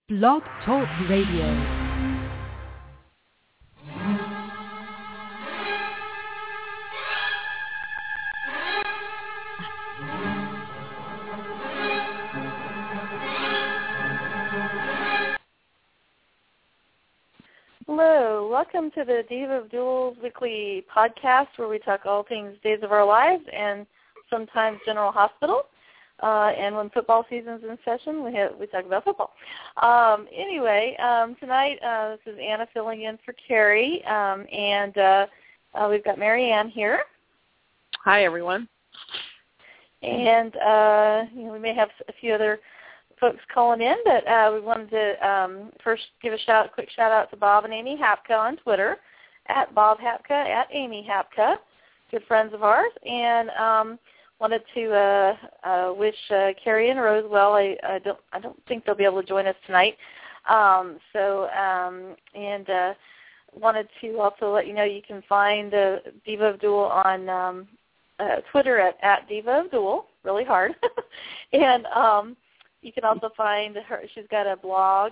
Blog Talk Radio. Hello, welcome to the Diva of Duels weekly podcast where we talk all things Days of Our Lives and sometimes General Hospital. And when football season's in session, we talk about football. Tonight this is Anna filling in for Carrie, and we've got Mary Ann here. Hi, everyone. And we may have a few other folks calling in, but we wanted to first give a quick shout out to Bob and Amy Hapka on Twitter, at Bob Hapka, at Amy Hapka, good friends of ours, and wanted to wish Carrie and Rose well. I don't think they'll be able to join us tonight, wanted to also let you know you can find Diva of Duel on Twitter at Diva of Duel, really hard, and you can also find her. She's got a blog,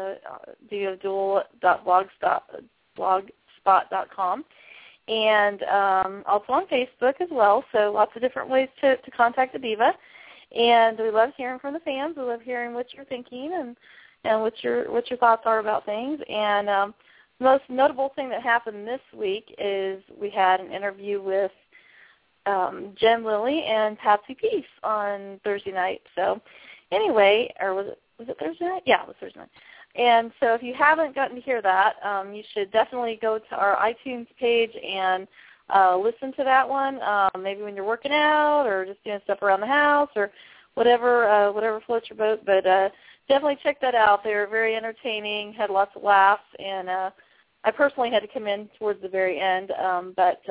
divaofduel.blogspot.com, and also on Facebook as well. So lots of different ways to contact the Diva. And we love hearing from the fans. We love hearing what you're thinking and what your thoughts are about things. And the most notable thing that happened this week is we had an interview with Jen Lilly and Patsy Peace on Thursday night. So anyway, or was it Thursday night? Yeah, it was Thursday night. And so if you haven't gotten to hear that, you should definitely go to our iTunes page and listen to that one, maybe when you're working out or just doing stuff around the house or whatever floats your boat. But definitely check that out. They were very entertaining, had lots of laughs, and I personally had to come in towards the very end. But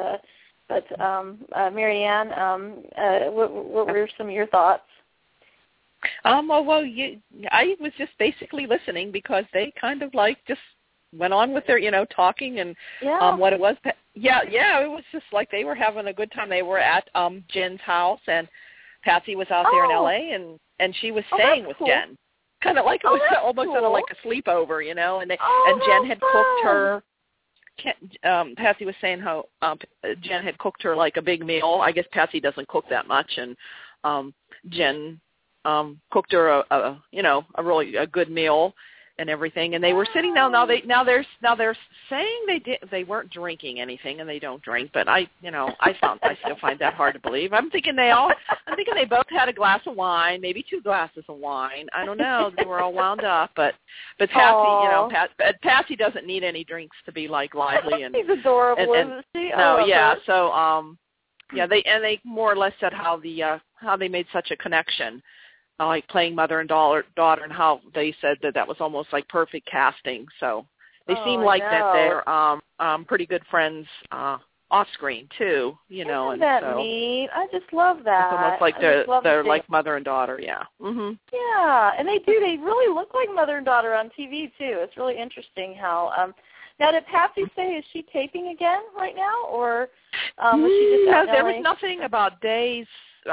Mary Ann, what were some of your thoughts? I was just basically listening because they kind of like just went on with their, talking and what it was. It was just like they were having a good time. They were at Jen's house, and Patsy was out there in L.A., and she was staying with Jen. Kind of like it was almost sort of like a sleepover, and Jen had cooked her. Patsy was saying how Jen had cooked her like a big meal. I guess Patsy doesn't cook that much, and Jen cooked her a really good meal and everything, and they were sitting down. Now they're saying they weren't drinking anything, and they don't drink, but I still find that hard to believe. I'm thinking they both had a glass of wine, maybe 2 glasses of wine. I don't know. They were all wound up, but Patsy, Patsy doesn't need any drinks to be like lively and she's adorable, isn't she? They more or less said how they made such a connection. Like playing mother and daughter, and how they said that was almost like perfect casting. So they seem like that they're pretty good friends off screen too, Isn't that neat? I just love that. It's almost like they're like mother and daughter, yeah. Mhm. Yeah, and they really look like mother and daughter on TV too. It's really interesting how. Now, did Patsy say, is she taping again right now, or was she just out in there LA? was nothing about days.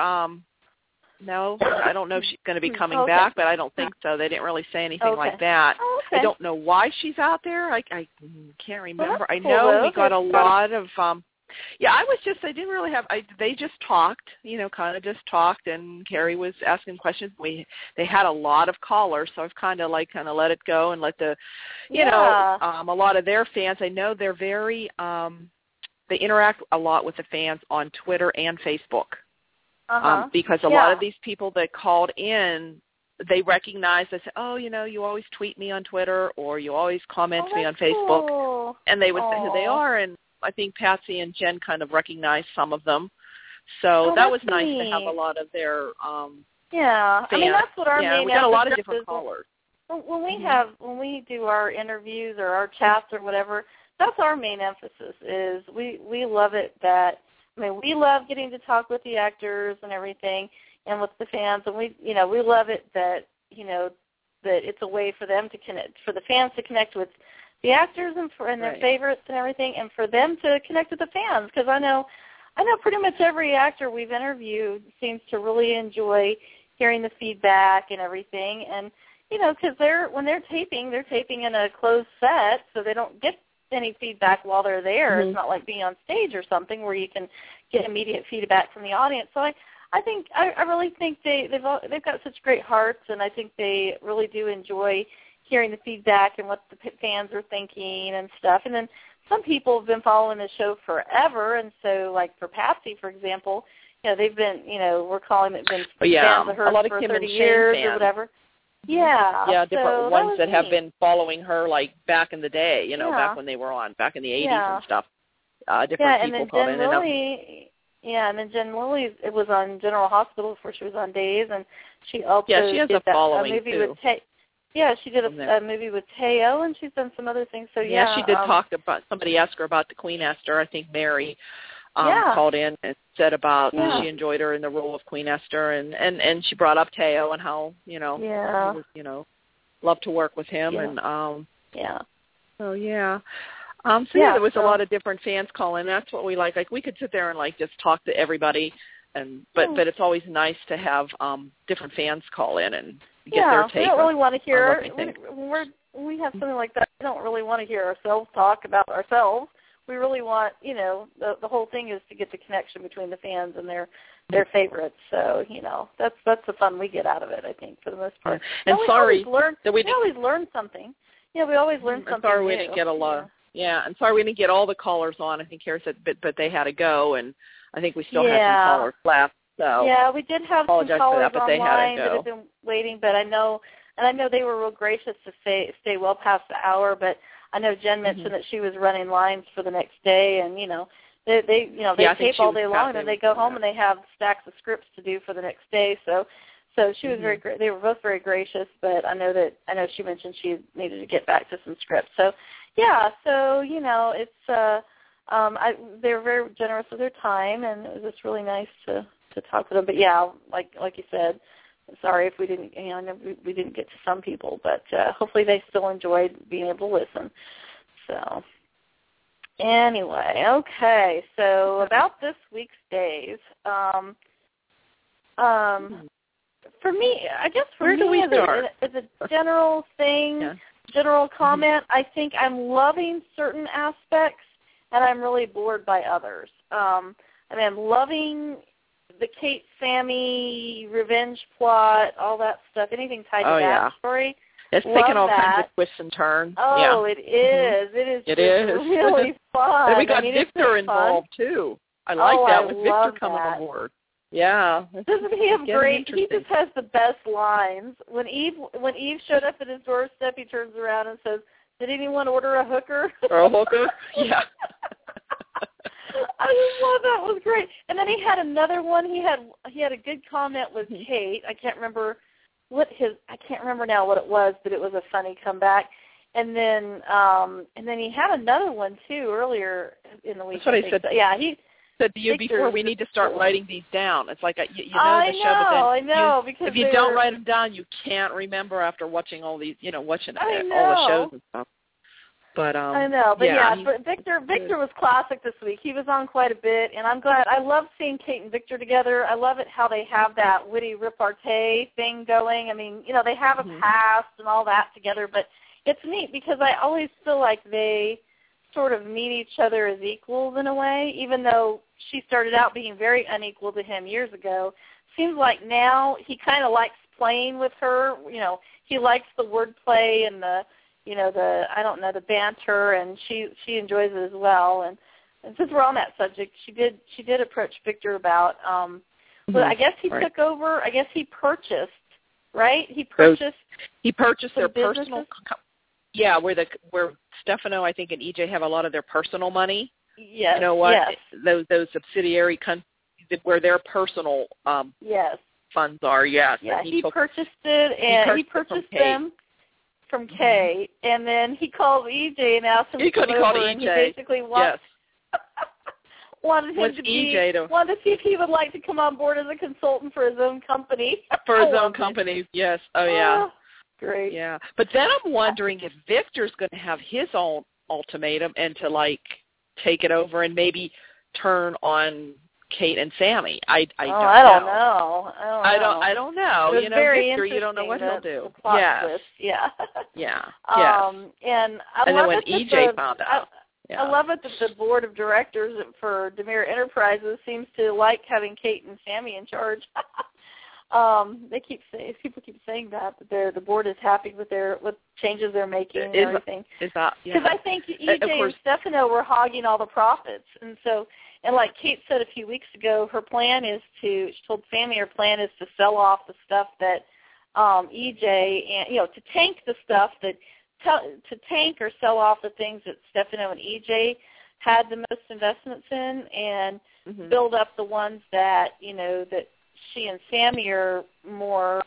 No, I don't know if she's going to be coming back, but I don't think so. They didn't really say anything like that. Oh, okay. I don't know why she's out there. I can't remember. Well, I know cool, we got a lot of I didn't really have they just talked, kind of just talked, and Carrie was asking questions. They had a lot of callers, so I've kind of let it go and let the a lot of their fans, I know they're very they interact a lot with the fans on Twitter and Facebook. Because a lot of these people that called in, they recognize, they say, you always tweet me on Twitter or you always comment me on Facebook. Cool. And they would say who they are. And I think Patsy and Jen kind of recognized some of them. So that was nice to have a lot of their fans. I mean, that's what our main we got a lot of different callers. When we do our interviews or our chats or whatever, that's our main emphasis is we love it that, we love getting to talk with the actors and everything, and with the fans, and we love it that that it's a way for them to connect, for the fans to connect with the actors and their favorites and everything, and for them to connect with the fans. Because I know pretty much every actor we've interviewed seems to really enjoy hearing the feedback and everything, and because when they're taping in a closed set, so they don't get any feedback while they're there. Mm-hmm. It's not like being on stage or something where you can get immediate feedback from the audience. So I really think they've got such great hearts, and I think they really do enjoy hearing the feedback and what the fans are thinking and stuff. And then some people have been following the show forever, and so like for Patsy, for example, they've been, we're calling it been fans of hers for 30 years or whatever. Yeah, different ones that have been following her like back in the day, back when they were on, back in the 80s and stuff. Different people called in and out. And then Jen Lilly, it was on General Hospital before she was on Days, and she also she has did a following movie too. She did a movie with Teo, and she's done some other things. So she did talk about, somebody asked her about the Queen Esther. I think Mary called in and said about she enjoyed her in the role of Queen Esther, and she brought up Teo and how he was, loved to work with him and there was a lot of different fans calling. That's what we like. Like we could sit there and like just talk to everybody, but it's always nice to have different fans call in and get their take. We don't really want to hear when we have something like that. We don't really want to hear ourselves talk about ourselves. We really want, the whole thing is to get the connection between the fans and their favorites. So, that's the fun we get out of it, I think, for the most part. And we always learn something. Yeah, we always learn something sorry new. We didn't get a lot. Yeah, and sorry we didn't get all the callers on. I think Kara said, but they had to go, and I think we still had some callers left. So we did have some callers online that have been waiting, but I know they were real gracious to stay well past the hour, but I know Jen mentioned that she was running lines for the next day, and they tape all day long, and they go home and they have stacks of scripts to do for the next day. So she was very great. They were both very gracious, but I know she mentioned she needed to get back to some scripts. So it's they were very generous with their time, and it was just really nice to talk to them. But like you said. Sorry if we didn't, I know we didn't get to some people, but hopefully they still enjoyed being able to listen. So anyway, okay. So about this week's days, for me, I guess as a general thing, general comment, I think I'm loving certain aspects, and I'm really bored by others. I'm loving the Kate Sammy revenge plot, all that stuff, anything tied to that story. It's taken all kinds of twists and turns. Oh, it is. It is really fun. And we got Victor involved, too. I like that with Victor coming on board. Yeah. Doesn't he have great, he just has the best lines. When Eve showed up at his doorstep, he turns around and says, "Did anyone order a hooker?" Or a hooker? Yeah. I just thought that was great. And then he had another one. He had a good comment with Kate. I can't remember now what it was, but it was a funny comeback. And then he had another one too earlier in the week. That's what I said. So, yeah, he said to you before, we need to start writing these down. It's like you know I the show, but then because if you don't write them down, you can't remember after watching all these, watching all the shows and stuff. But I know, but but Victor was classic this week. He was on quite a bit, and I'm glad. I love seeing Kate and Victor together. I love it how they have that witty repartee thing going. I mean, they have a past and all that together, but it's neat because I always feel like they sort of meet each other as equals in a way, even though she started out being very unequal to him years ago. Seems like now he kind of likes playing with her. He likes the wordplay and the the banter, and she enjoys it as well. And since we're on that subject, she did approach Victor about, well, I guess he took over. I guess he purchased, right? He purchased their personal. Yeah, where Stefano, I think, and EJ have a lot of their personal money. Yes. You know what? Yes. Those subsidiary countries where their personal funds are. Yes. Yeah. He purchased it, and he purchased them from Kay, and then he called EJ and asked him to come over, and he basically wanted him to wanted to see if he would like to come on board as a consultant for his own company. For his own company, yes. Oh, yeah. Great. Yeah. But then I'm wondering if Victor's going to have his own ultimatum and to, take it over and maybe turn on Kate and Sammy. I don't know. I don't know. It was very Victor, you don't know what he'll do. The plot yes. twist. Yeah. Yeah. And then when EJ found out. I love it that the board of directors for Demir Enterprises seems to like having Kate and Sammy in charge. People keep saying that the board is happy with changes they're making and everything. Because I think EJ and Stefano were hogging all the profits, and like Kate said a few weeks ago, she told Sammy her plan is to sell off the stuff that EJ and to tank the stuff that. To tank or sell off the things that Stefano and EJ had the most investments in, and build up the ones that that she and Sammy are more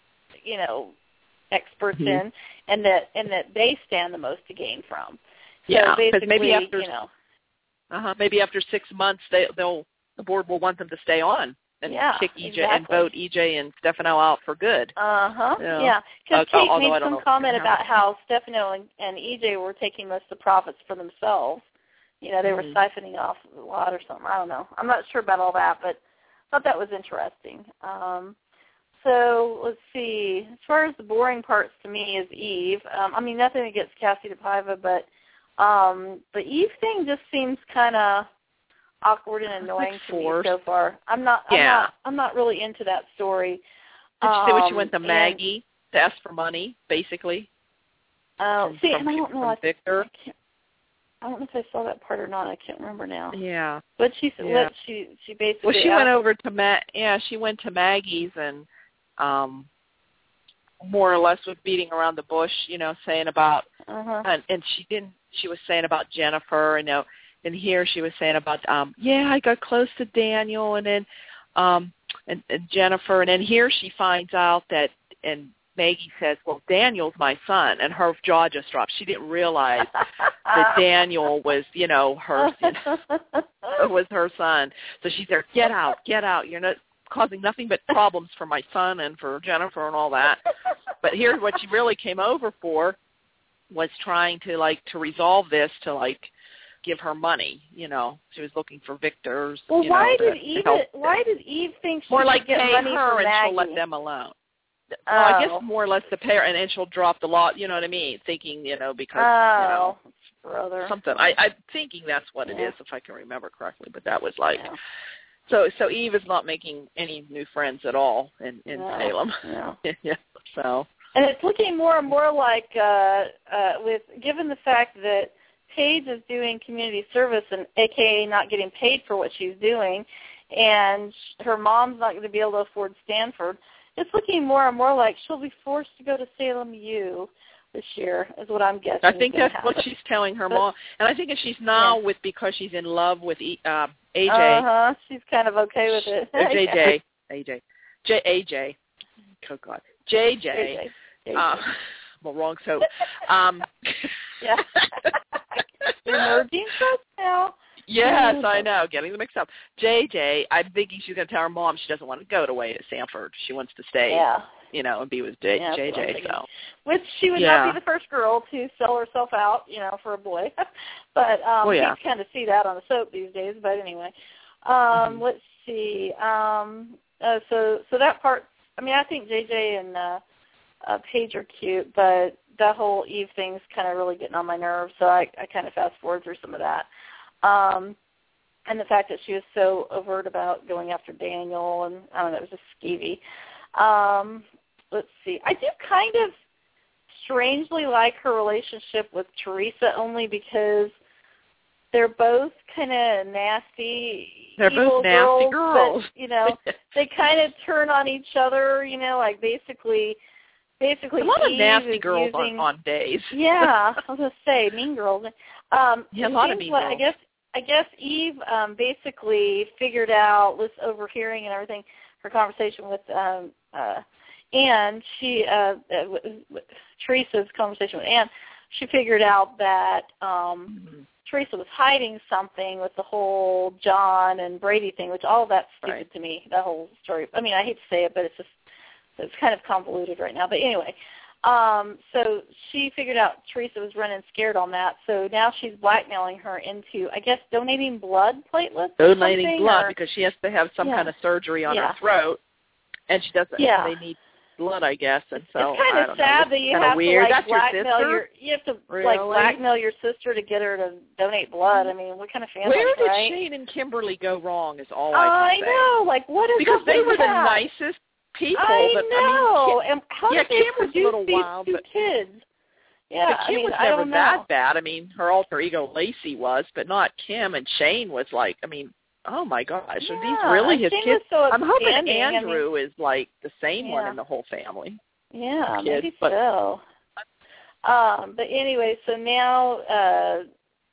experts in, and that they stand the most to gain from. So because maybe after 6 months the board will want them to stay on. And kick EJ and vote EJ and Stefano out for good. Because Kate made some comment about how Stefano and EJ were taking most of the profits for themselves. They were siphoning off a lot or something. I don't know. I'm not sure about all that, but I thought that was interesting. So let's see. As far as the boring parts to me is Eve. Nothing against Cassie DePaiva, but the Eve thing just seems kind of awkward and annoying to me so far. I'm not really into that story. Did you say when she went to Maggie to ask for money, basically? And I don't know. Victor. I don't know if I saw that part or not. I can't remember now. Yeah. But she basically. Well, she went over to she went to Maggie's and more or less was beating around the bush, saying about and she didn't. She was saying about Jennifer, And here she was saying about, I got close to Daniel and then and Jennifer. And then here she finds out that, and Maggie says, well, Daniel's my son. And her jaw just dropped. She didn't realize that Daniel was, was her son. So she said, get out. You're not causing nothing but problems for my son and for Jennifer and all that. But here's what she really came over for was trying to, to resolve this to, give her money, She was looking for Victor's. Well, why did Eve think she more should get money her from and Maggie? she'll let them alone? Well, I guess more or less to pay her, and then she'll drop the law. You know what I mean? Thinking, because brother. something. I'm thinking that's what it is, if I can remember correctly. But that was so Eve is not making any new friends at all in Salem. Yeah. So. And it's looking more and more like, given the fact that Paige is doing community service and AKA not getting paid for what she's doing, and her mom's not going to be able to afford Stanford, it's looking more and more like she'll be forced to go to Salem U this year, is what I'm guessing. I think that's what she's telling her mom. And I think if she's now because she's in love with AJ. She's kind of okay with it. AJ. Oh, God. JJ. Well, wrong soap. Yeah. You're merging soaps now? Yes, I know. Getting them mixed up. JJ, I'm thinking she's going to tell her mom she doesn't want to go away to Stanford. She wants to stay, and be with JJ. So, which she would not be the first girl to sell herself out, for a boy. But you kind of see that on the soap these days. But anyway, let's see. So that part. I think JJ and Paige are cute, but that whole Eve thing's kind of really getting on my nerves, so I kind of fast forward through some of that. And the fact that she was so overt about going after Daniel, and I don't know, it was just skeevy. Let's see. I do kind of strangely like her relationship with Teresa, only because they're both kind of nasty. They're both nasty girls. But, they kind of turn on each other, basically a lot Eve of nasty girls on days. Yeah, I was going to say, mean girls. A lot of mean girls. I guess Eve basically figured out, was overhearing and everything, her conversation with Anne. Teresa's conversation with Anne, she figured out that Teresa was hiding something with the whole John and Brady thing, which all of that's stupid to me, that whole story. I hate to say it, but it's kind of convoluted right now. But anyway, So she figured out Teresa was running scared on that. So now she's blackmailing her into, I guess, donating blood platelets. Donating blood because she has to have some kind of surgery on her throat, and she doesn't. Yeah. They need blood, I guess, and so it's kind of sad that you have weird. to like That's blackmail your sister? you have to Really? like blackmail your sister to get her to donate blood. I mean, what kind of family? Where did right? Shane and Kimberly go wrong? Is all I can say. I know. Like, what is because they were the that? nicest people. I but, know. I mean, and how yeah, did they Kim was a produce little these wild, two but kids? Yeah, but Kim I mean, was I never don't that know. bad. I mean, her alter ego Lacey was, but not Kim. And Shane was like, I mean, oh my gosh, are these really his Shane kids? was so I'm hoping upstanding. Andrew is like the same one Yeah. in the whole family. Yeah, Kids, maybe but, so. But anyway, so now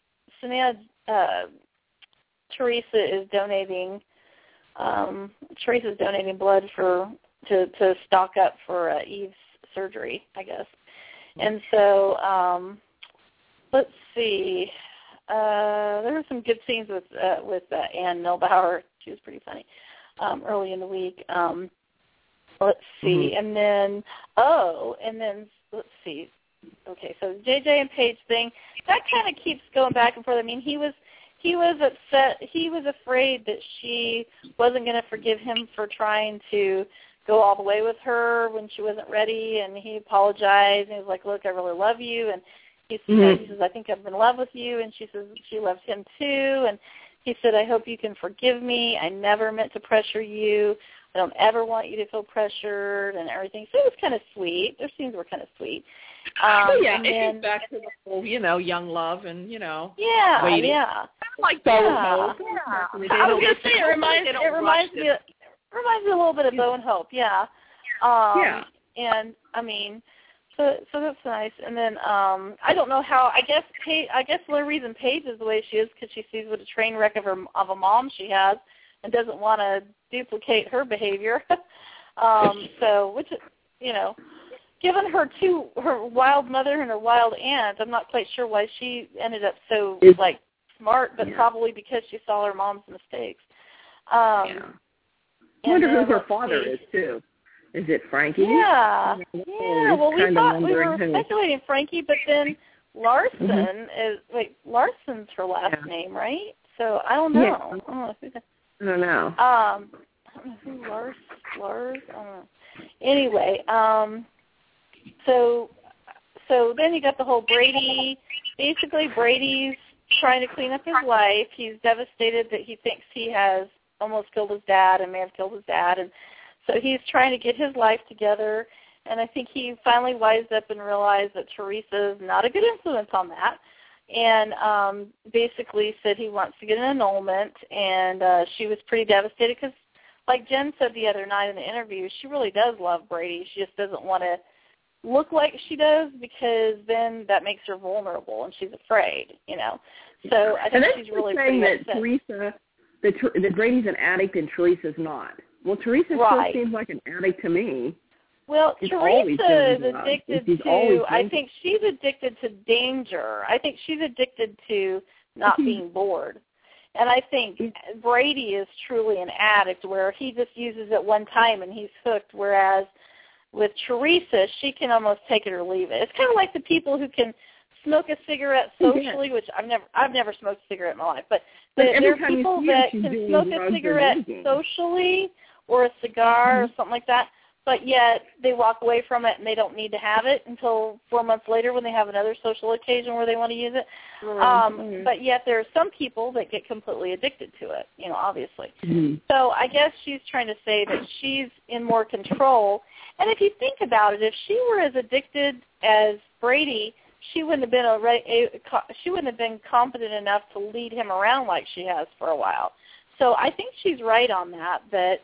Teresa is donating. Teresa's donating blood to stock up for Eve's surgery, I guess. And so let's see. There were some good scenes with Ann Milbauer. She was pretty funny early in the week. Let's see, and then let's see. Okay, so JJ and Paige thing that kind of keeps going back and forth. I mean, he was upset. He was afraid that she wasn't going to forgive him for trying to go all the way with her when she wasn't ready, and he apologized. And he was like, "Look, I really love you," and he says, "I think I'm in love with you," and she says she loves him too, and he said, "I hope you can forgive me. I never meant to pressure you. I don't ever want you to feel pressured," and everything. So it was kind of sweet. Their scenes were kind of sweet. It goes back to the whole, young love and, waiting. Yeah. Like Bo and Hope. Yeah. I was going to say, it reminds me a little bit of Bo and Hope, yeah. And, I mean, so that's nice. And then I don't know how, I guess the only reason Paige is the way she is because she sees what a train wreck of a mom she has and doesn't want to duplicate her behavior. Which, given her wild mother and her wild aunt, I'm not quite sure why she ended up so smart, but probably because she saw her mom's mistakes. I wonder who her father is too. Is it Frankie? Yeah. Well, we were speculating Frankie, but then Larson Larson's her last name, right? So I don't know. Yeah. I don't know. I don't know who Lars. I don't know. Anyway, so then you got the whole Brady. Basically, Brady's trying to clean up his life. He's devastated that he thinks he has almost killed his dad and may have killed his dad, and so he's trying to get his life together. And I think he finally wised up and realized that Teresa is not a good influence on that. And basically said he wants to get an annulment, and she was pretty devastated because, like Jen said the other night in the interview, she really does love Brady. She just doesn't want to look like she does because then that makes her vulnerable, and she's afraid, So I think she's really pretty upset. That Teresa, that Brady's an addict and Teresa's not. Well, Teresa still seems like an addict to me. Well, Teresa is addicted to, I think she's addicted to danger. I think she's addicted to not being bored. And I think Brady is truly an addict where he just uses it one time and he's hooked, whereas with Teresa, she can almost take it or leave it. It's kind of like the people who can smoke a cigarette socially, which I've never smoked a cigarette in my life, but there are people that can smoke a cigarette socially or a cigar or something like that, but yet they walk away from it and they don't need to have it until 4 months later when they have another social occasion where they want to use it. But yet there are some people that get completely addicted to it, obviously. So I guess she's trying to say that she's in more control. And if you think about it, if she were as addicted as Brady, she wouldn't have been competent enough to lead him around like she has for a while. So I think she's right on that.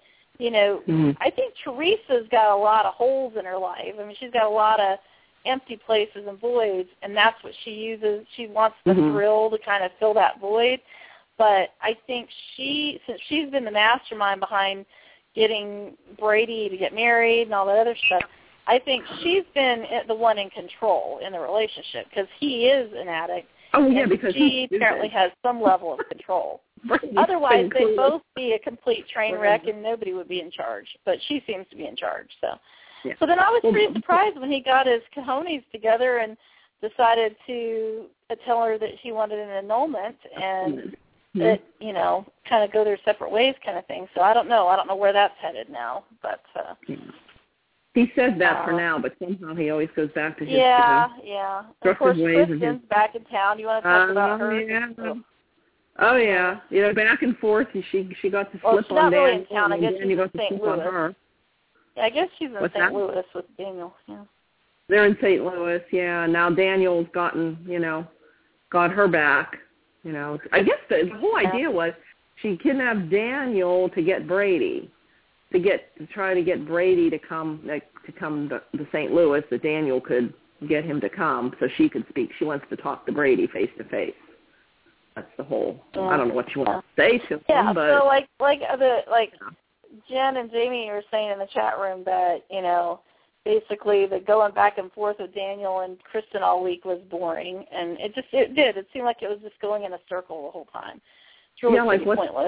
I think Teresa's got a lot of holes in her life. I mean, she's got a lot of empty places and voids, and that's what she uses. She wants the thrill to kind of fill that void. But I think since she's been the mastermind behind getting Brady to get married and all that other stuff, I think she's been the one in control in the relationship because he is an addict. Oh, yeah, because she apparently has some level of control. Otherwise, they'd both be a complete train wreck and nobody would be in charge. But she seems to be in charge. So, Yeah. So then I was pretty surprised when he got his cojones together and decided to tell her that she wanted an annulment and that, you know, kind of go their separate ways kind of thing. So I don't know. I don't know where that's headed now. But he says that for now, but somehow he always goes back to his Of course, Kristen's back in town. You want to talk about her? Yeah. Oh, yeah. You know, back and forth. She got to slip on Dan. She's not really in town. I guess she's in St. Louis. Yeah, I guess she's in St. Louis with Daniel. Yeah. They're in St. Louis, yeah. Now Daniel's got her back. You know, I guess the whole idea was she kidnapped Daniel to get Brady, to try to get Brady to come to St. Louis, that Daniel could get him to come so she could speak. She wants to talk to Brady face to face. That's the whole. I don't know what you want to say to him, but so like Jen and Jamie were saying in the chat room that, you know, basically the going back and forth with Daniel and Kristen all week was boring, and it did. It seemed like it was just going in a circle the whole time. It's really pointless.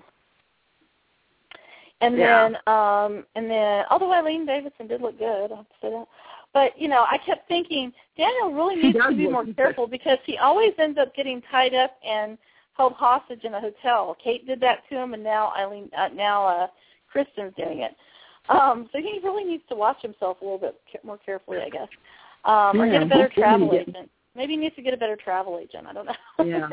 And then, although Eileen Davidson did look good, I have to say that. But, you know, I kept thinking, Daniel really needs to be more careful because he always ends up getting tied up and held hostage in a hotel. Kate did that to him, and now Kristen's doing it. So he really needs to watch himself a little bit more carefully, I guess, or get a better travel agent. Maybe he needs to get a better travel agent. I don't know. Yeah.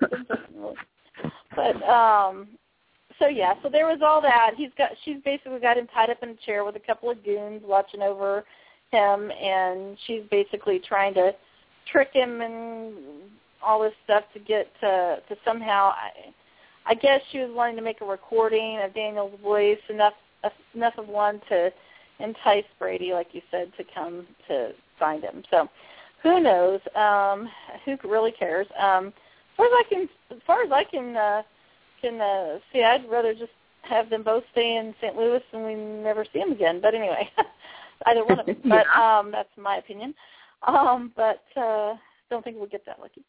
But so there was all that. She's basically got him tied up in a chair with a couple of goons watching over him, and she's basically trying to trick him and all this stuff to get to somehow. I guess she was wanting to make a recording of Daniel's voice enough of one to entice Brady, like you said, to come to find him. So who knows? Who really cares? As far as I can see, I'd rather just have them both stay in St. Louis and we never see them again. But anyway, either one of them. But that's my opinion. But don't think we'll get that lucky.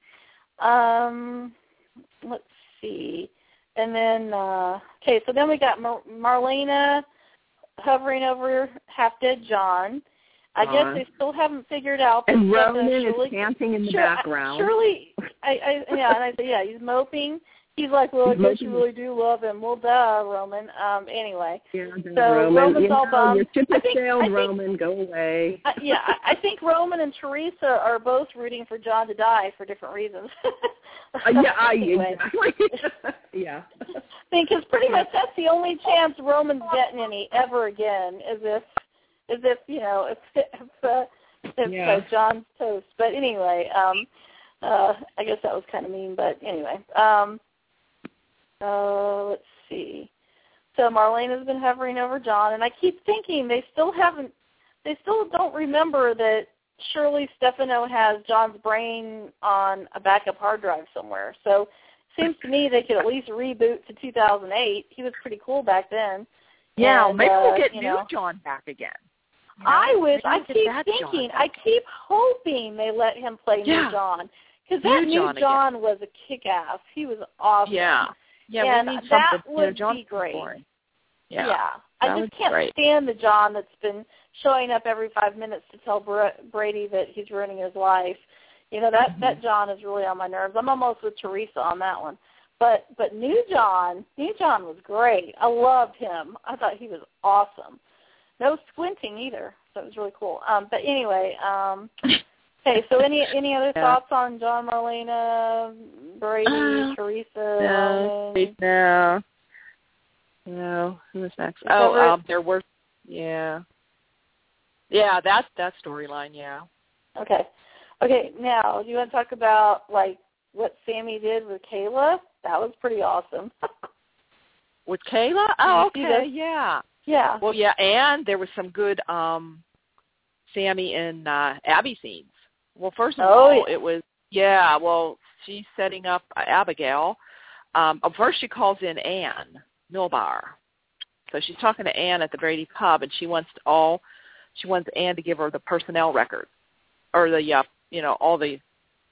Let's see. And then, so then we got Marlena hovering over half-dead John. I guess they still haven't figured out. And Roman is chanting in the background. Surely, and I said, he's moping. He's like, well, I guess you really do love him. Well, duh, Roman. Anyway, so Roman's all bummed. Your ship has sailed, Roman. Go away. I think Roman and Teresa are both rooting for John to die for different reasons. Exactly. Yeah. Because pretty much that's the only chance Roman's getting any ever again, is if you know, if John's toast. But anyway, I guess that was kind of mean. But anyway. Let's see. So Marlena's been hovering over John, and I keep thinking they still don't remember that Shirley Stefano has John's brain on a backup hard drive somewhere. So it seems to me they could at least reboot to 2008. He was pretty cool back then. Yeah, and, maybe we'll get new John back again. You know? I keep hoping they let him play new John. Because that new John was a kick-ass. He was awesome. Yeah, we need that would be great. Yeah, I just can't stand the John that's been showing up every 5 minutes to tell Brady that he's ruining his life. You know, that John is really on my nerves. I'm almost with Teresa on that one. But new John was great. I loved him. I thought he was awesome. No squinting either, so it was really cool. But anyway, okay, so any other thoughts on John, Marlena, Brady, Teresa? No. Who's next? There were, that storyline, Okay, now, do you want to talk about, like, what Sammy did with Kayla? That was pretty awesome. With Kayla? Oh, okay, yeah. Yeah. Well, yeah, and there was some good Sammy and Abby scenes. Well, first of all, it was, she's setting up Abigail. First she calls in Ann Milbar. So she's talking to Ann at the Brady pub, and she wants Ann to give her the personnel record, or the, all the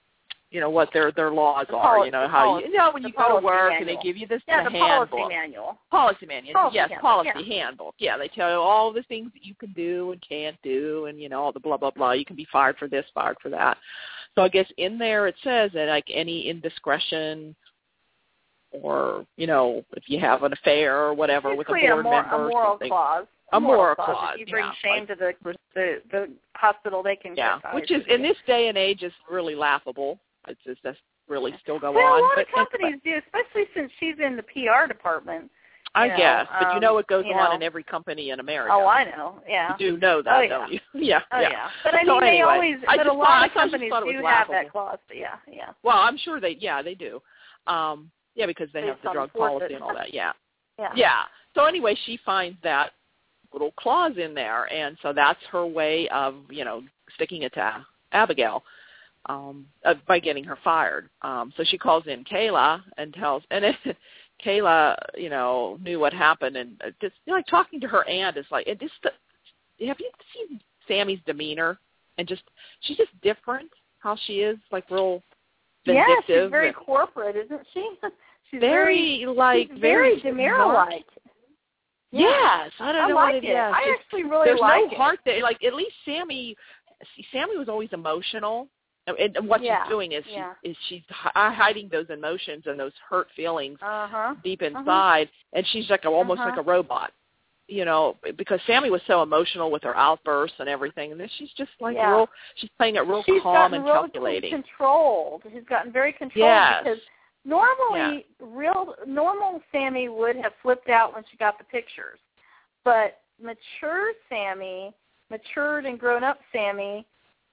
what their laws are, how when you go to work and they give you this the handbook. Policy manual. Policy manual. Yes, policy yeah. handbook. Yeah, they tell you all the things that you can do and can't do, and all the blah blah blah. You can be fired for this, fired for that. So I guess in there it says that like any indiscretion, or if you have an affair or whatever with a board member, a moral clause. A moral clause. If you bring shame to the hospital, they can get fired. Which is in this day and age is really laughable. It's just that's really still going on. Well, a lot of companies do, especially since she's in the PR department. I guess, but it goes on in every company in America. Oh, I know. Yeah. You do know that, don't you? Yeah. Oh, yeah. But I mean, they always. But a lot of companies do have that clause. But yeah. Well, I'm sure they do. Because they have the drug policy and all that. Yeah. So anyway, she finds that little clause in there, and so that's her way of sticking it to Abigail. By getting her fired. So she calls in Kayla and Kayla, knew what happened, and just talking to her aunt is like, have you seen Sammy's demeanor? And she's just different, how she is, like real vindictive. Yeah, she's very corporate, isn't she? She's very DeMiro-like. Yes, I don't know what it is. I actually really there's like it. There's no heart there. Like, at least Sammy was always emotional. And what she's doing is she's hiding those emotions and those hurt feelings deep inside, and she's like almost like a robot, because Sammy was so emotional with her outbursts and everything, and then she's just like she's playing it real calm and calculating. She's gotten very controlled because normally normal Sammy would have flipped out when she got the pictures, but matured and grown up Sammy,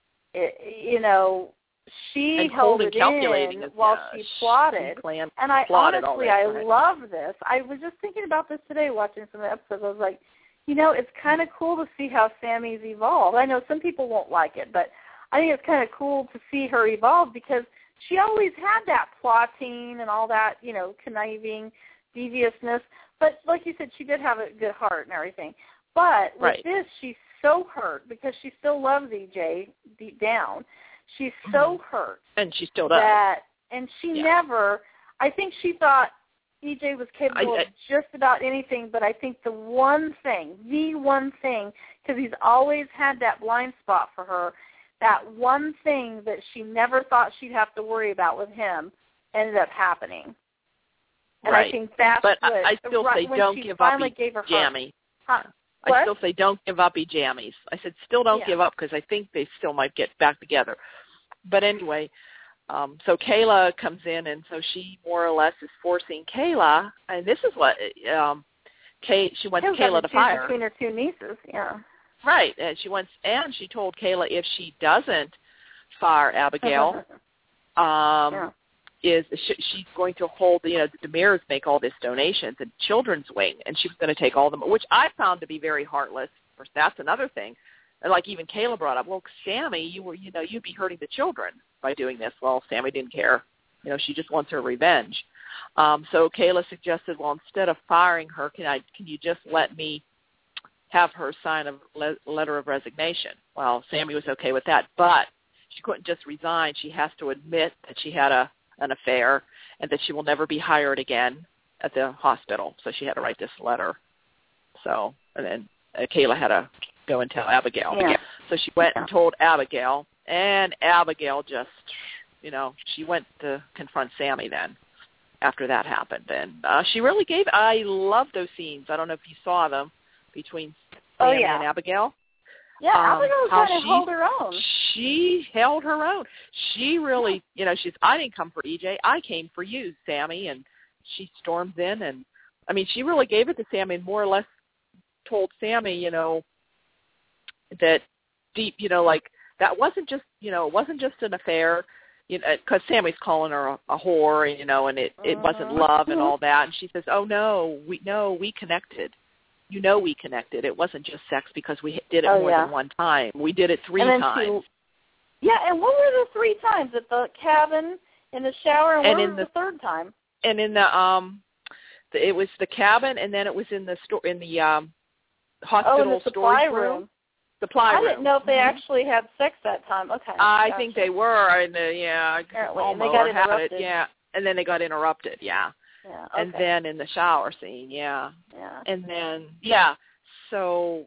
she held it in while she plotted. And I love this. I was just thinking about this today watching some episodes. I was like, it's kind of cool to see how Sammy's evolved. I know some people won't like it, but I think it's kind of cool to see her evolve because she always had that plotting and all that, conniving, deviousness. But like you said, she did have a good heart and everything. But with this, she's so hurt because she still loves EJ deep down. She's so hurt. And she still does. And she never, I think she thought EJ was capable of just about anything, but I think the one thing, because he's always had that blind spot for her, that one thing that she never thought she'd have to worry about with him ended up happening. And I think that's what, I still say don't give up, Jammy. I still say don't give up, jammies. I said still don't give up because I think they still might get back together. But anyway, so Kayla comes in, and so she more or less is forcing Kayla, and this is what she wants Kayla to fire. Between her two nieces, Right, and she told Kayla if she doesn't fire Abigail, she's going to hold, the DeMiros make all these donations and Children's Wing, and she was going to take all of them, which I found to be very heartless. Of course, that's another thing. And like even Kayla brought up, well, Sammy, you'd be hurting the children by doing this. Well, Sammy didn't care. She just wants her revenge. So Kayla suggested, well, instead of firing her, can you just let me have her sign a letter of resignation? Well, Sammy was okay with that, but she couldn't just resign. She has to admit that she had an affair and that she will never be hired again at the hospital. So she had to write this letter. So, and then Kayla had to go and tell Abigail. Yeah. So she went and told Abigail, and Abigail just, she went to confront Sammy then after that happened. And she really I love those scenes. I don't know if you saw them between Sammy and Abigail. Yeah, Abigail kind of held her own. She held her own. She really, I didn't come for EJ. I came for you, Sammy. And she storms in, and, she really gave it to Sammy and more or less told Sammy, that deep, that wasn't just, it wasn't just an affair, because Sammy's calling her a whore, and it wasn't love and all that. And she says, oh, no, we connected. We connected. It wasn't just sex because we did it more than one time. We did it 3 times. And what were the 3 times? At the cabin, in the shower, and what was the third time? And in the, it was the cabin, and then it was in the store, in the hospital in the supply room. supply room. I didn't know if they actually had sex that time. Okay. I gotcha. think they were. Apparently, and they got interrupted. And then they got interrupted. Yeah. Yeah. Okay. And then in the shower scene, Yeah. And then so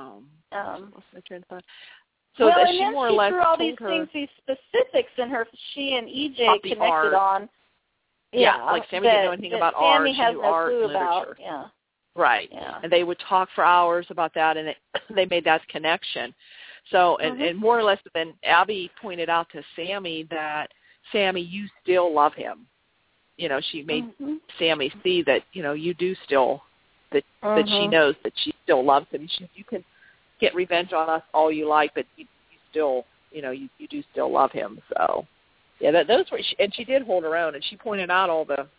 So well, that and she then more or she less threw all told these her things, these specifics in her. She and EJ about the connected art. on. Yeah, like Sammy didn't know anything about art. Sammy has she knew no art clue and about. literature. Yeah. Right. Yeah. And they would talk for hours about that, and they made that connection. So, and more or less, then Abby pointed out to Sammy that, Sammy, you still love him. She made Sammy see that, you do still, that she knows that she still loves him. You can get revenge on us all you like, but you still, you do still love him. So, yeah, those were, and she did hold her own, and she pointed out all the,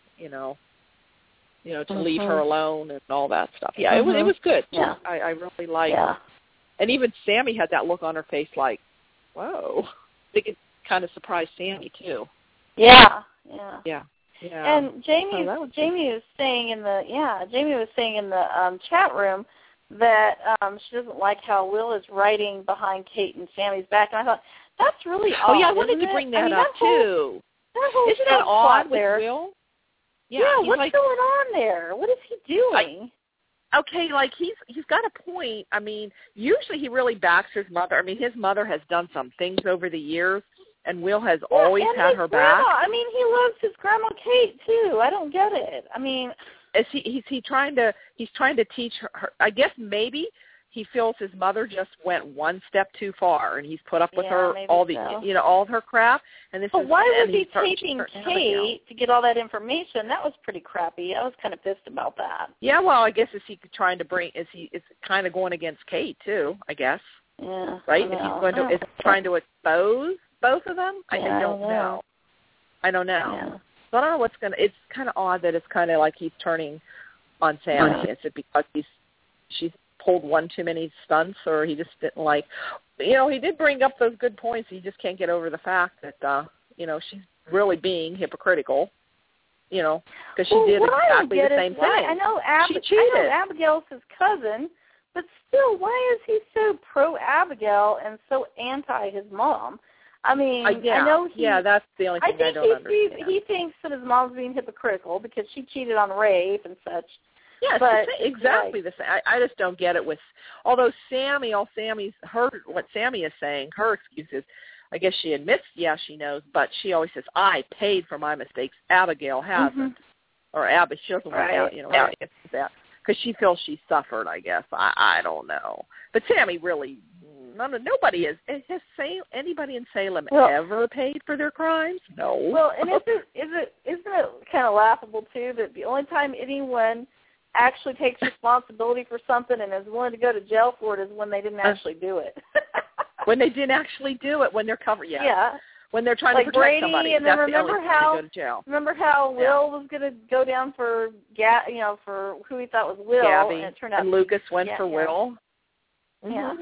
to leave her alone and all that stuff. Yeah, it was good. Yeah. I really liked it. And even Sammy had that look on her face like, whoa. I think it kind of surprised Sammy, too. Yeah. And Jamie was saying in the chat room that she doesn't like how Will is writing behind Kate and Sammy's back. And I thought, that's really odd. Oh, yeah, I wanted to bring that up, too. Isn't that odd with Will? Yeah, what's going on there? What is he doing? Okay, like he's got a point. I mean, usually he really backs his mother. I mean, his mother has done some things over the years, and Will has always had her back. I mean, he loves his grandma Kate too. I don't get it. I mean, is he's trying to teach her? I guess maybe he feels his mother just went one step too far, and he's put up with her all of her crap. And why was he taping Kate to get all that information? That was pretty crappy. I was kind of pissed about that. Yeah, well, I guess is kind of going against Kate too? I guess. Yeah. Right. Is he trying to expose both of them? I don't know. I don't know. Yeah. So I don't know what's gonna. It's kind of odd that it's kind of like he's turning on Sammy. Is it because she's pulled one too many stunts, or he just didn't like? He did bring up those good points. He just can't get over the fact that she's really being hypocritical. Because she did exactly the same thing. I know she cheated. Abigail's his cousin, but still, why is he so pro Abigail and so anti his mom? I mean, I know that's the only thing I don't understand. He thinks that his mom's being hypocritical because she cheated on Rafe and such. Yes, exactly the same. I just don't get it with, although what Sammy is saying, her excuse is, I guess she admits, she knows, but she always says, I paid for my mistakes. Abigail hasn't. Or she doesn't want to, that. Because she feels she suffered, I guess. I don't know. But Sammy really, nobody has anybody in Salem ever paid for their crimes? No. Well, and isn't it kind of laughable, too, that the only time anyone actually takes responsibility for something and is willing to go to jail for it is when they didn't actually do it. When they didn't actually do it, when they're covered, yeah. When they're trying to protect Brady, somebody, and that's then the only time they go to jail. Remember how Will was going to go down for who he thought was Will, Gabby, and it turned out and Lucas went for Will. Yeah.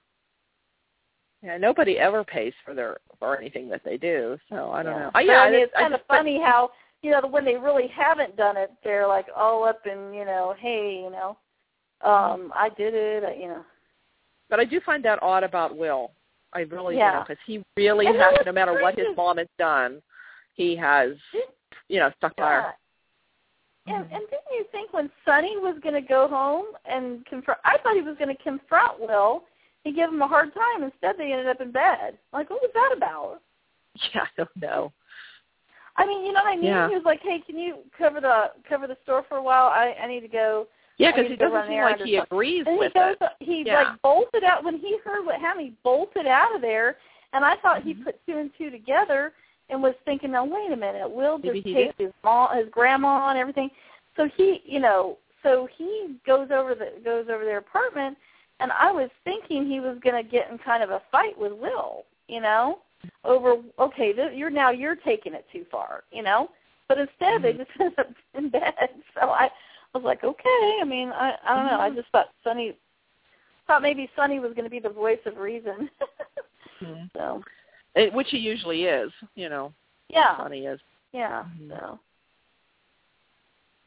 Yeah, nobody ever pays for anything that they do, so I don't know. I mean, it's kind of funny how, when they really haven't done it, they're like all up in, hey, I did it, But I do find that odd about Will. I really do, because he really has, no matter what his mom has done, he has, stuck by her. And didn't you think when Sonny was going to go home and confront, I thought he was going to confront Will, he gave him a hard time. Instead, they ended up in bed. Like, what was that about? Yeah, I don't know. I mean, you know what I mean? Yeah. He was like, hey, can you cover the store for a while? I need to go. Yeah, because he doesn't seem like he agrees with it. He bolted out. When he heard what happened, he bolted out of there, and I thought he put two and two together and was thinking, now, wait a minute, Will just take his grandma and everything. So he, goes over their apartment, and I was thinking he was going to get in kind of a fight with Will, over, okay, you're taking it too far, But instead, they just ended up in bed. So I was like, okay. I mean, I don't know. I just thought maybe Sonny was going to be the voice of reason. So, which he usually is, Yeah. Sonny is. Yeah. So.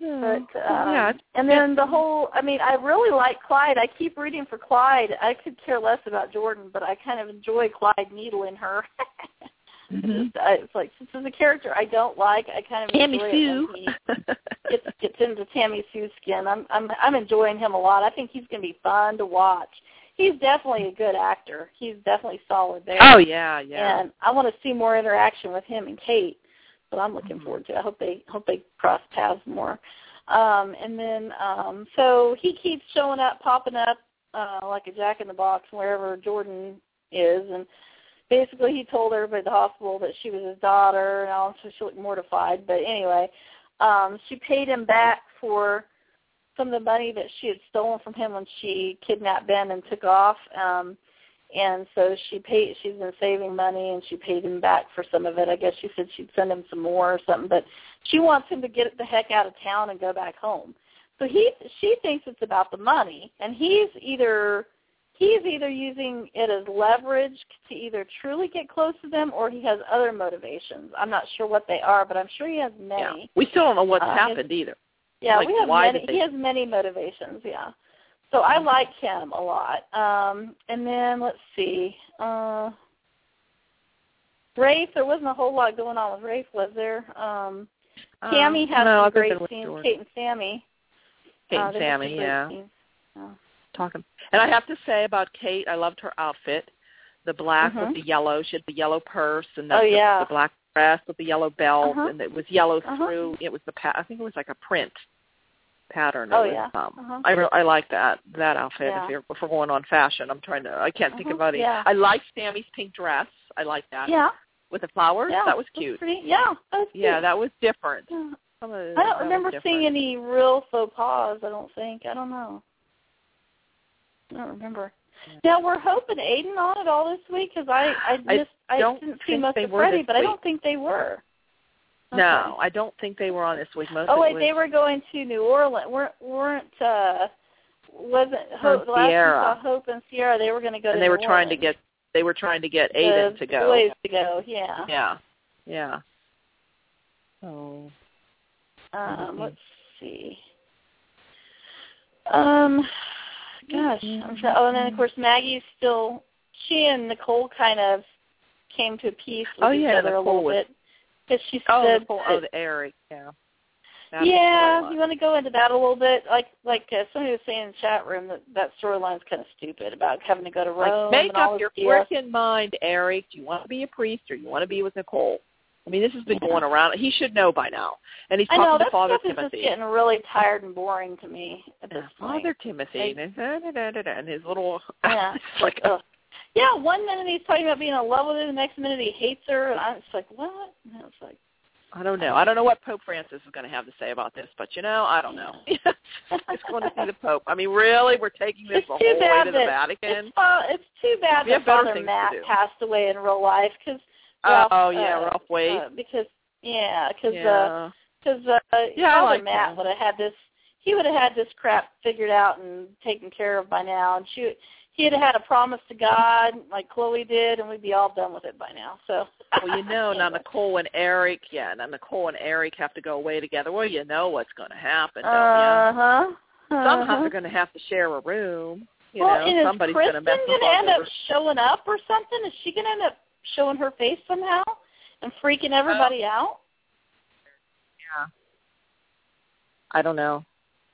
But and then the whole, I mean, I really like Clyde. I keep reading for Clyde. I could care less about Jordan, but I kind of enjoy Clyde needling her. It's like, since it's a character I don't like, I kind of enjoy it when he gets into Tammy Sue's skin. I'm enjoying him a lot. I think he's going to be fun to watch. He's definitely a good actor. He's definitely solid there. Oh yeah. And I want to see more interaction with him and Kate. But I'm looking forward to it. I hope they cross paths more. And then so he keeps showing up, popping up like a jack in the box wherever Jordan is, and basically he told everybody at the hospital that she was his daughter, and all, so she looked mortified. But anyway, she paid him back for some of the money that she had stolen from him when she kidnapped Ben and took off. And so she's been saving money, and she paid him back for some of it. I guess she said she'd send him some more or something, but she wants him to get the heck out of town and go back home. So she thinks it's about the money, and he's either using it as leverage to either truly get close to them, or he has other motivations. I'm not sure what they are, but I'm sure he has many. Yeah. We still don't know what's happened either. Yeah, like, he has many motivations, yeah. So I like him a lot. And then, let's see. Rafe, there wasn't a whole lot going on with Rafe, was there? Tammy had some great scenes. Kate and Sammy. Yeah. Talking. And I have to say about Kate, I loved her outfit. The black with the yellow. She had the yellow purse and the black dress with the yellow belt, and it was yellow through. It was I think it was like a print pattern. I like that outfit. If we're going on fashion, I can't think about it. Yeah. I like Sammy's pink dress. I like that. Yeah. With the flowers, that was cute. Pretty, that was cute. Yeah, that was different. Yeah. I don't remember seeing any real faux pas. I don't think. I don't know. I don't remember. Yeah. Now we're hoping Aiden on it all this week because I didn't see much of Freddie, but I don't think they were. Okay. No, I don't think they were on this week. They were going to New Orleans. Wasn't Hope? The last we saw Hope and Sierra, they were going to go to New Orleans. They were trying to get Aiden to go. Boys to go, yeah. Yeah. Oh. Let's see. Gosh. And then of course Maggie's still. She and Nicole kind of came to peace with each other a little bit. Because she said, Eric, yeah. You want to go into that a little bit? Like somebody was saying in the chat room that storyline is kind of stupid about having to go to Rome. Make up your freaking mind, Eric. Do you want to be a priest or do you want to be with Nicole? I mean, this has been going around. He should know by now. And he's talking to Father Timothy. It's just getting really tired and boring to me at this point. Father Timothy and his little... Yeah. It's like... Yeah, one minute he's talking about being in love with her, the next minute he hates her, and I'm just like, what? And I was like... I don't know. I don't know what Pope Francis is going to have to say about this, but, I don't know. Just going to see the Pope. I mean, really? We're taking this the whole way to the Vatican? It's too bad that Father Matt passed away in real life, because... Ralph Wade. Father Matt would have had this. He would have had this crap figured out and taken care of by now, and he had had a promise to God like Chloe did, and we'd be all done with it by now. So. Well, now Nicole and Eric, have to go away together. Well, you know what's going to happen, don't you? Somehow they're going to have to share a room. Somebody's going to mess them up. Is Kristen going to end up showing up or something? Is she going to end up showing her face somehow and freaking everybody out? Yeah. I don't know.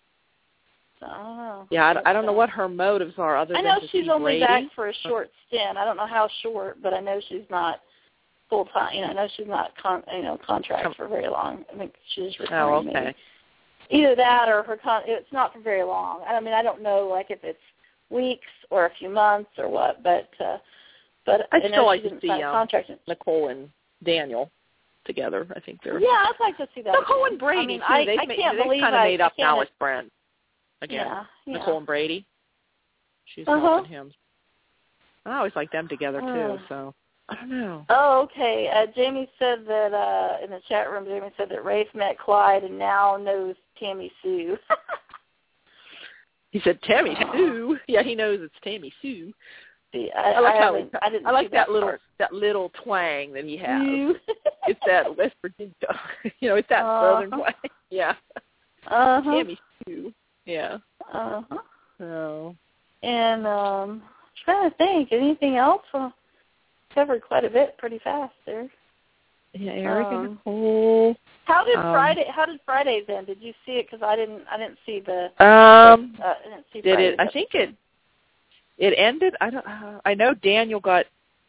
Oh. Yeah, I don't know what her motives are other than I know she's only Brady. back for a short stint. I don't know how short, but I know she's not full time. I know she's not contract for very long. I think she's retiring. Oh, okay. Maybe. Either that or it's not for very long. I mean, I don't know if it's weeks or a few months or what, but I'd still like to see Nicole and Daniel together. I think they're... Yeah, I'd like to see that. Nicole and Brady, too. They kind of made up now as friends. Again, Nicole and Brady. She's helping him. I always like them together, too, so I don't know. Oh, okay. Jamie said that, in the chat room, Rafe met Clyde and now knows Tammy Sue. He said, Tammy Sue? Yeah, he knows it's Tammy Sue. See, I like that little twang that he has. It's that West Virginia, it's that southern twang. Yeah. Tammy Sue. Yeah. So. And trying to think, anything else? Covered quite a bit, pretty fast there. Yeah, Eric and Nicole. How did Friday's end? Did you see it? Because I didn't see the. I didn't see. Did Friday's it? I think it ended. I know Daniel got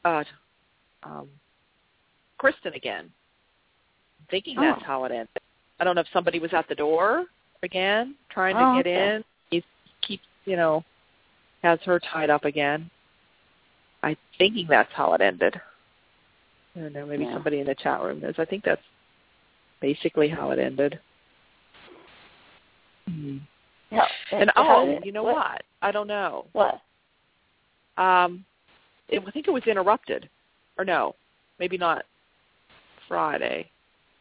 Kristen again. I'm thinking that's how it ended. I don't know if somebody was at the door again trying to get in. He keeps, has her tied up again. I'm thinking that's how it ended. I don't know, maybe somebody in the chat room knows. I think that's basically how it ended. Mm-hmm. Yeah. And you know what? I don't know. What? I think it was interrupted. Or no, maybe not Friday.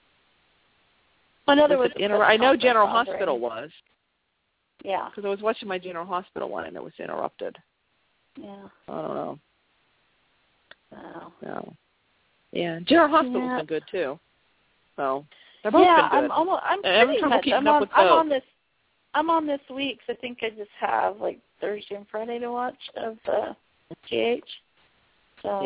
I know General Hospital was. Yeah. Because I was watching my General Hospital one and it was interrupted. Yeah. I don't know. Wow. No. Yeah, General Hospital's been good too. So they're both been good. I'm on this week, so I think I just have like Thursday and Friday to watch of GH. So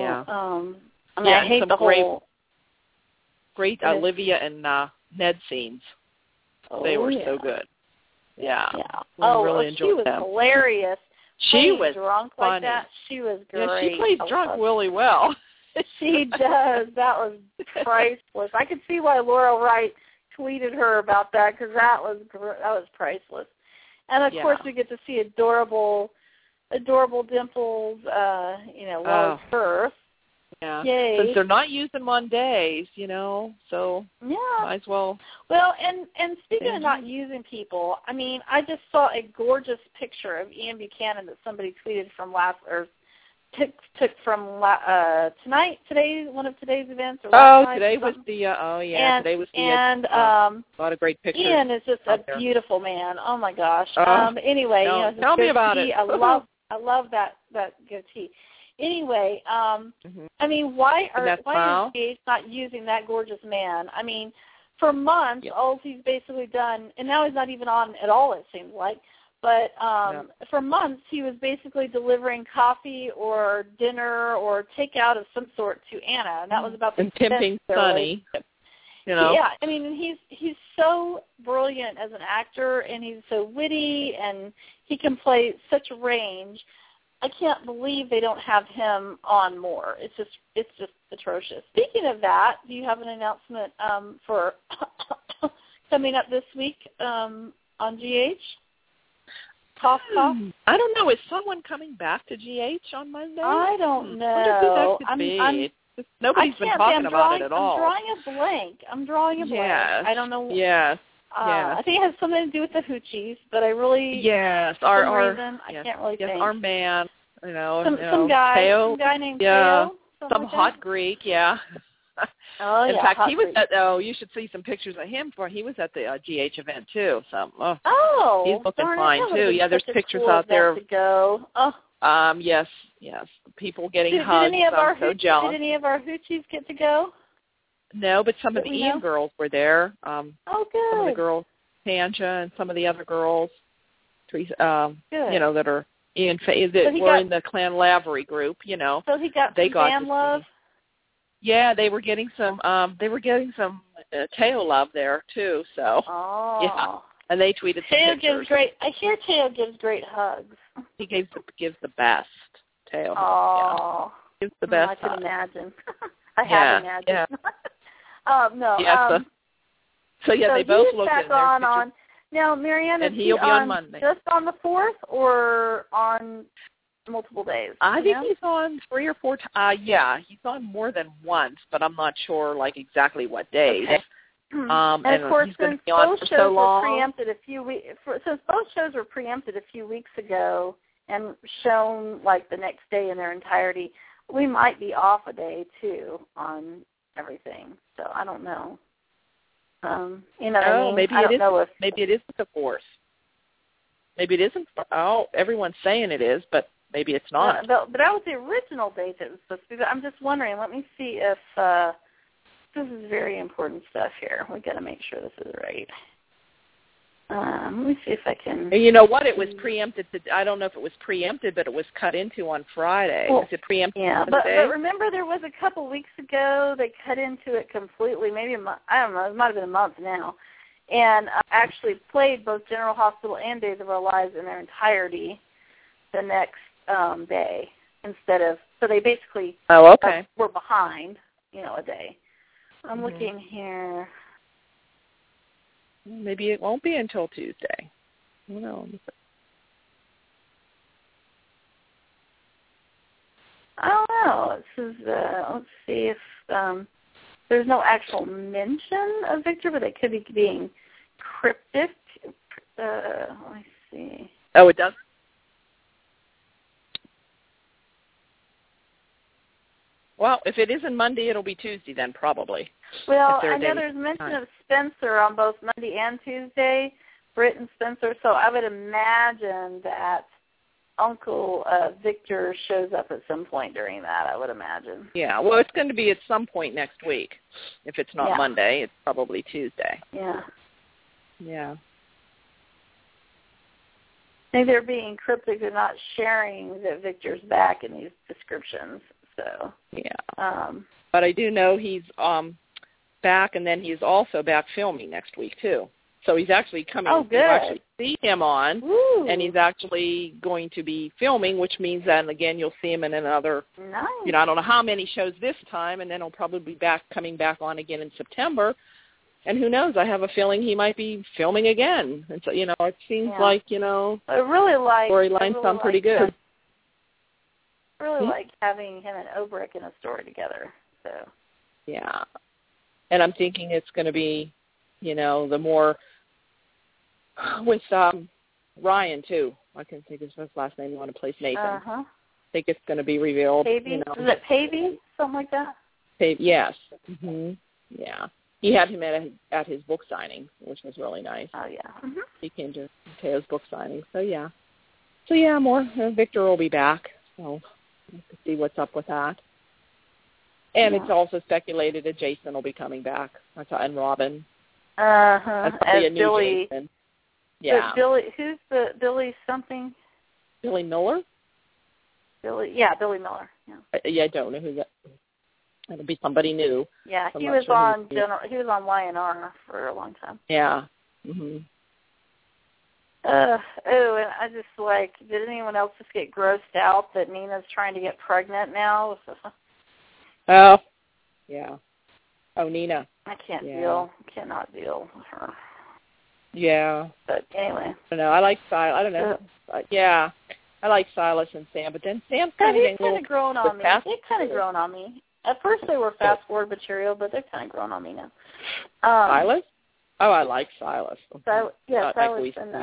I hate the whole great Olivia and Ned scenes. They were so good. Yeah. Really enjoyed them. She was hilarious. She was drunk funny. Like that. She was great. Yeah, she plays drunk really well. She does. That was priceless. I could see why Laura Wright tweeted her about that because that was priceless. And of course, we get to see adorable Dimples. Lois Firth. Yeah. Yay. Since they're not using them on days, so might as well. Well, and speaking of not using people, I mean, I just saw a gorgeous picture of Ian Buchanan that somebody tweeted from took from today, one of today's events. Or today was today was the and a lot of great pictures. Ian is just a beautiful man. Oh my gosh. Anyway, tell me about it. I love that goatee. Anyway, I mean, why is GH not using that gorgeous man? I mean, for months, all he's basically done, and now he's not even on at all, it seems like, but for months he was basically delivering coffee or dinner or takeout of some sort to Anna, and that was about the pimping Sonny. Yeah, I mean, he's so brilliant as an actor, and he's so witty, and he can play such a range. I can't believe they don't have him on more. It's just atrocious. Speaking of that, do you have an announcement for coming up this week on GH? Cough. I don't know. Is someone coming back to GH on Monday? I don't know. I wonder who that could be. Nobody's been talking about it at all. I'm drawing a blank. I don't know. Yes. I think it has something to do with the hoochies, but I really I can't really think. Our man, some guy named Teo, some hot Greek, Oh, in fact, he was Greek. you should see some pictures of him he was at the GH event too. So he's looking fine too. Yeah, there's pictures out there. To go. Oh. Yes, people getting hugs. I'm so jealous. Did any of our hoochies get to go? No, but some of the Ian girls were there. Good. Some of the girls, Tanja, and some of the other girls, Teresa, that are Ian that were in the Clan Lavery group. So he got they some got fan love. Yeah, they were getting some. Teo love there too. So and they tweeted some pictures. I hear Teo gives great hugs. He gives the best. Teo. Oh, gives the best. I can imagine. I have imagined. Yeah. No. Yeah, so they both look in there. On. Now, Marianne, and he'll be on Monday. Just on the 4th or on multiple days? I think he's on 3 or 4 times. He's on more than once, but I'm not sure exactly what days. Okay. And of course, since both shows were preempted a few weeks ago and shown the next day in their entirety, we might be off a day too on everything. So I don't know. What I mean? Maybe I don't know if maybe it isn't the 4th. Maybe it isn't. Everyone's saying it is, but maybe it's not. But that was the original date that it was supposed to be. But I'm just wondering. Let me see if this is very important stuff here. We got to make sure this is right. Let me see if I can. And you know what? It was preempted. I don't know if it was preempted, but it was cut into on Friday. Was it preempted? Yeah, but remember there was a couple weeks ago they cut into it completely. Maybe a month. I don't know. It might have been a month now, and actually played both General Hospital and Days of Our Lives in their entirety the next day instead of. So they basically were behind, a day. I'm looking here. Maybe it won't be until Tuesday. Who knows? I don't know. This is, let's see if there's no actual mention of Victor, but it could be being cryptic. Let me see. Oh, it doesn't? Well, if it isn't Monday, it'll be Tuesday then, probably. Well, I know there's mention of Spencer on both Monday and Tuesday, Britt and Spencer, so I would imagine that Uncle Victor shows up at some point during that, I would imagine. Yeah, well, it's going to be at some point next week. If it's not Monday, it's probably Tuesday. Yeah. Yeah. I think they're being cryptic. They're not sharing that Victor's back in these descriptions. So yeah, but I do know he's back, and then he's also back filming next week too. So he's actually coming to actually see him on, and he's actually going to be filming, which means that again you'll see him in another. Nice. I don't know how many shows this time, and then he'll probably be coming back on again in September. And who knows? I have a feeling he might be filming again. And so it seems like I really like storylines sound pretty good. I really like having him and Obrick in a story together. So yeah, and I'm thinking it's going to be, the more with Ryan too. I can't think of his last name. You want to place Nathan? I think it's going to be revealed. Pavey? Is it Pavey? Something like that? Yes. Yeah, he had him at his book signing, which was really nice. Oh yeah. He came to Teo's book signing. So yeah, more Victor will be back. So. To see what's up with that. And it's also speculated that Jason will be coming back. And Robin. That's probably a new Billy. Jason. Yeah. Who's the Billy something? Billy Miller? Billy Miller. Yeah. I don't know who that. It'll be somebody new. Yeah, he was on YNR for a long time. Yeah. And I just did anyone else just get grossed out that Nina's trying to get pregnant now? Oh, yeah. Oh, Nina. I cannot deal with her. Yeah. But anyway. I don't know. I like Silas. I don't know. Yeah. I like Silas and Sam, but then Sam's kind of grown on me. They've kind of grown on me. At first they were fast forward material, but they've kind of grown on me now. Silas? Oh, I like Silas. Silas and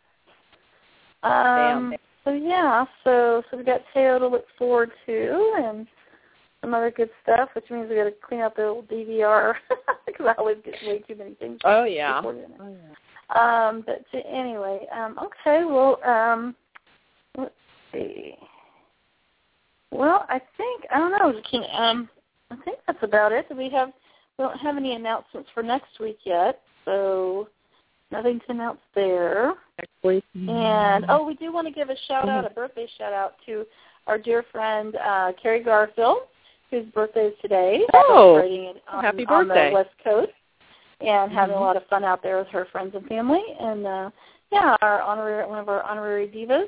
So we got Teo to look forward to, and some other good stuff, which means we got to clean up the old DVR because I always get way too many things. Oh yeah. But anyway, okay. Well, let's see. Well, I don't know. I think that's about it. We don't have any announcements for next week yet, so. Nothing to announce there. Next week. And, we do want to give a birthday shout-out to our dear friend, Carrie Garfield, whose birthday is today. Oh, happy birthday. On the West Coast. And having a lot of fun out there with her friends and family. And, one of our honorary divas.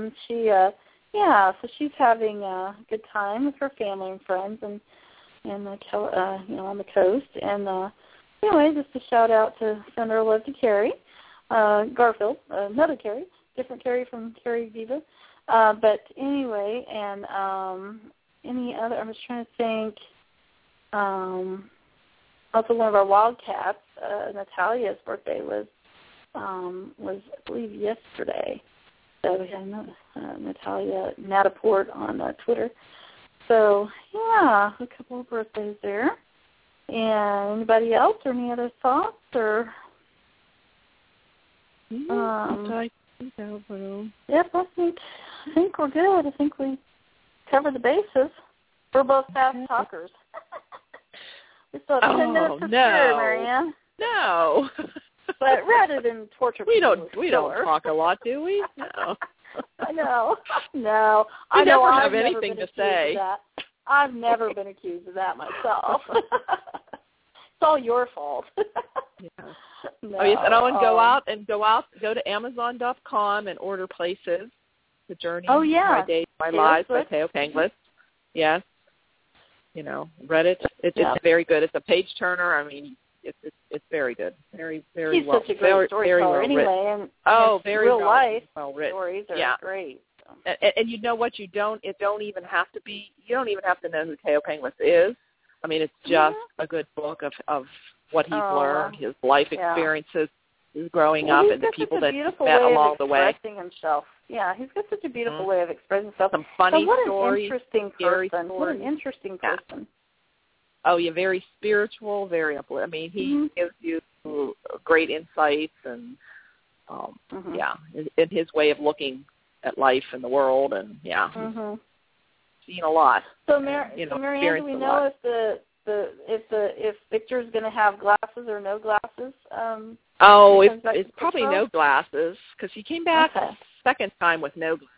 So she's having a good time with her family and friends and on the coast. And, anyway, just a shout-out to send her love to Carrie Garfield, another Carrie, different Carrie from Carrie Diva. But anyway, and any other, I was trying to think, also one of our Wildcats, Natalia's birthday was I believe, yesterday. So we had Natalia Nataport on Twitter. So, a couple of birthdays there. And anybody else, or any other thoughts, or? Yep, I think we're good. I think we covered the bases. We're both fast talkers. We still have 10 minutes to spare, Marianne. No. but rather than torture people. We don't talk a lot, do we? No. I know. No. I know. never I've have never anything been to say. Of that. I've never been accused of that myself. It's all your fault. Yeah. No. Oh yes, and I would go to Amazon.com and order Places, The Journey, My Days, My Lives by Teo Penglis. Yes. Read it. It's very good. It's a page turner. I mean, it's very good. Very, very He's well. He's such a great storyteller anyway, and very real life well written. Stories are great. So. And you know what? You don't even have to know who Teo Penglis is. I mean, it's just a good book of what he's learned, his life experiences, growing up, and the people that he's met along the way. Himself. Yeah, he's got such a beautiful way of expressing himself. Some funny stories. What an interesting person. Yeah. Oh, yeah, very spiritual, very uplifting. I mean, he gives you great insights and, in his way of looking at life and the world, and seen a lot. So, Marianne, do we know if Victor's going to have glasses or no glasses? It's probably no glasses because he came back second time with no glasses.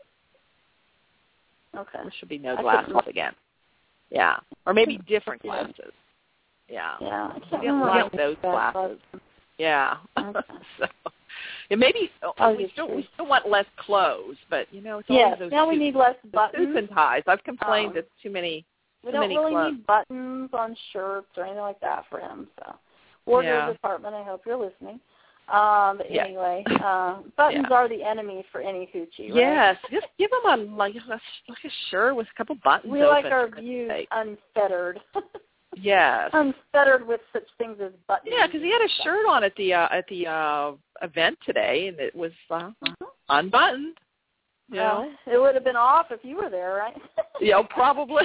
Okay. There should be no glasses again. Yeah, or maybe different glasses. Yeah. Yeah. I can't like those glasses. Yeah. Okay. So, maybe we still want less clothes, but it's always those now we need less buttons. Suits and ties. I've complained it's too many. We don't really need buttons on shirts or anything like that for him. So, wardrobe department, I hope you're listening. But anyway, buttons are the enemy for any hoochie, right? Yes, just give him a shirt with a couple buttons. We like our views unfettered. Yes. Unfettered with such things as buttons. Yeah, because he had a shirt on at the event today, and it was unbuttoned. It would have been off if you were there, right? Yeah, probably.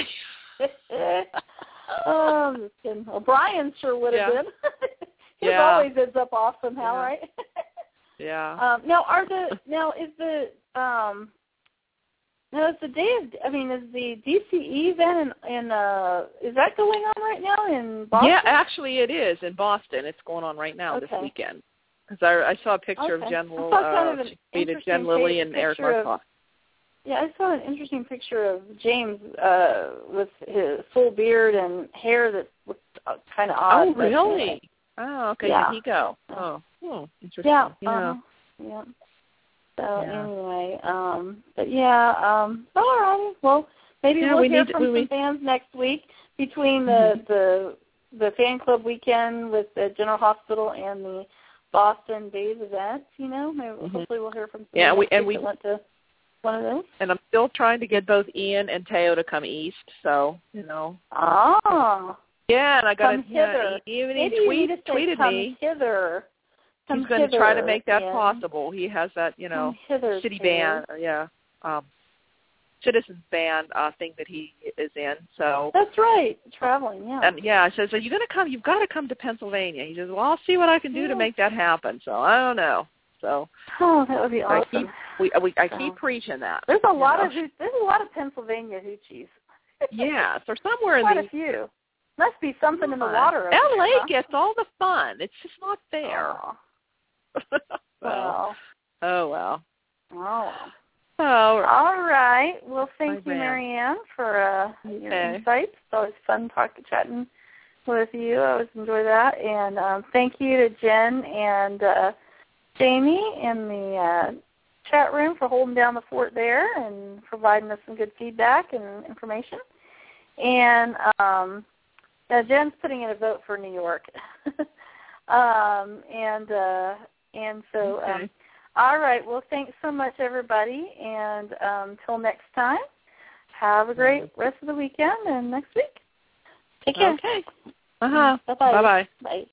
I'm just kidding. Well, Brian sure would have been. His always ends up off somehow, right? Yeah. Is the DCE event is that going on right now in Boston? Yeah, actually it is in Boston. It's going on right now this weekend. Because I saw a picture of Jen Lilly and Eric Markoff. Yeah, I saw an interesting picture of James with his full beard and hair that looked kind of odd. Oh, really? Oh, okay. Yeah. Did he go? Oh, interesting. Yeah. Yeah. So anyway, all right. Well, maybe we'll hear from some fans next week between the fan club weekend with the General Hospital and the Boston Days event. Maybe hopefully we'll hear from some we went to one of those. And I'm still trying to get both Ian and Teo to come east. So Oh. Yeah, and I got hither. Even maybe he tweeted me. Hither. He's going to try to make that possible. He has that, city band, citizens band thing that he is in. So that's right, traveling. Yeah. And I says, "Are you going to come? You've got to come to Pennsylvania." He says, "Well, I'll see what I can do to make that happen." So I don't know. So that would be awesome. I keep preaching that. There's a lot of Pennsylvania hoochies. Yes, or somewhere quite in a few. Must be something in the water. LA gets all the fun. It's just not fair. Well. Oh, well. Oh. Oh. All right. Well, thank you, Marianne, for your insights. It's always fun chatting with you. I always enjoy that. And thank you to Jen and Jamie in the chat room for holding down the fort there and providing us some good feedback and information. And Jen's putting in a vote for New York. All right. Well, thanks so much, everybody. And until next time, have a great rest of the weekend and next week. Take care. Okay. Bye-bye. Bye-bye. Bye.